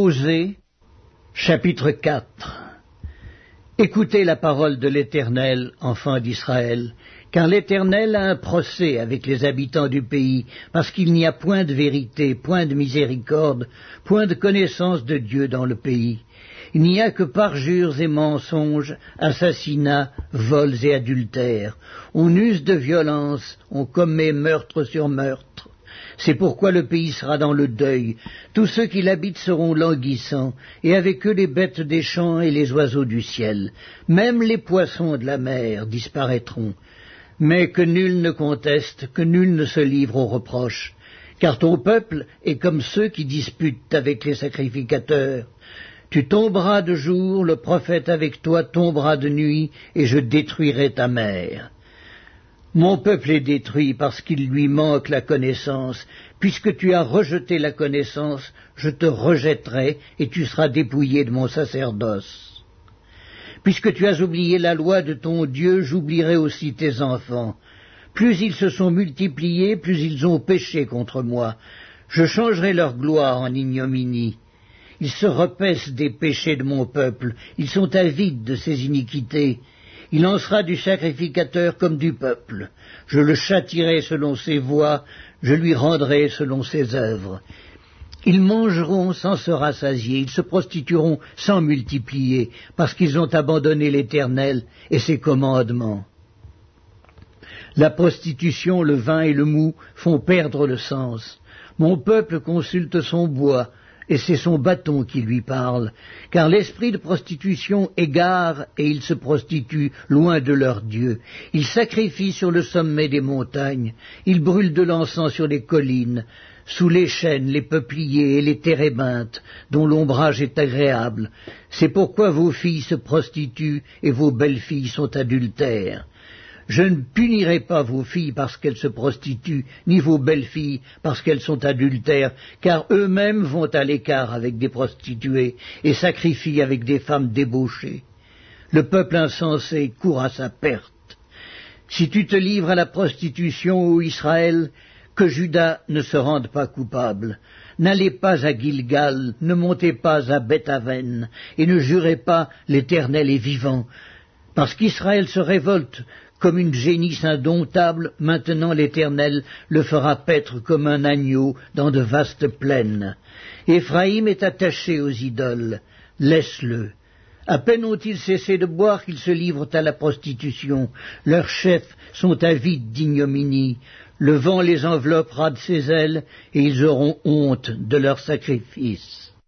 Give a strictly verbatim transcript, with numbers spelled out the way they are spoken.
Osée, chapitre quatre. Écoutez la parole de l'Éternel, enfants d'Israël, car l'Éternel a un procès avec les habitants du pays, parce qu'il n'y a point de vérité, point de miséricorde, point de connaissance de Dieu dans le pays. Il n'y a que parjures et mensonges, assassinats, vols et adultères. On use de violence, on commet meurtre sur meurtre. C'est pourquoi le pays sera dans le deuil. Tous ceux qui l'habitent seront languissants, et avec eux les bêtes des champs et les oiseaux du ciel. Même les poissons de la mer disparaîtront. Mais que nul ne conteste, que nul ne se livre aux reproches. Car ton peuple est comme ceux qui disputent avec les sacrificateurs. Tu tomberas de jour, le prophète avec toi tombera de nuit, et je détruirai ta mère. Mon peuple est détruit parce qu'il lui manque la connaissance. Puisque tu as rejeté la connaissance, je te rejetterai et tu seras dépouillé de mon sacerdoce. Puisque tu as oublié la loi de ton Dieu, j'oublierai aussi tes enfants. Plus ils se sont multipliés, plus ils ont péché contre moi. Je changerai leur gloire en ignominie. Ils se repaissent des péchés de mon peuple, ils sont avides de ses iniquités. Il en sera du sacrificateur comme du peuple. Je le châtierai selon ses voies, je lui rendrai selon ses œuvres. Ils mangeront sans se rassasier, ils se prostitueront sans multiplier, parce qu'ils ont abandonné l'Éternel et ses commandements. La prostitution, le vin et le mou font perdre le sens. Mon peuple consulte son bois, et c'est son bâton qui lui parle, car l'esprit de prostitution égare et ils se prostituent loin de leur Dieu. Ils sacrifient sur le sommet des montagnes, ils brûlent de l'encens sur les collines, sous les chênes, les peupliers et les térébinthes, dont l'ombrage est agréable. C'est pourquoi vos filles se prostituent et vos belles-filles sont adultères. Je ne punirai pas vos filles parce qu'elles se prostituent, ni vos belles-filles parce qu'elles sont adultères, car eux-mêmes vont à l'écart avec des prostituées et sacrifient avec des femmes débauchées. Le peuple insensé court à sa perte. Si tu te livres à la prostitution, ô Israël, que Juda ne se rende pas coupable. N'allez pas à Gilgal, ne montez pas à Beth-Aven, et ne jurez pas l'Éternel est vivant, parce qu'Israël se révolte comme une génisse indomptable, maintenant l'Éternel le fera paître comme un agneau dans de vastes plaines. Éphraïm est attaché aux idoles, laisse-le. À peine ont-ils cessé de boire qu'ils se livrent à la prostitution. Leurs chefs sont avides d'ignominie. Le vent les enveloppera de ses ailes, et ils auront honte de leurs sacrifices.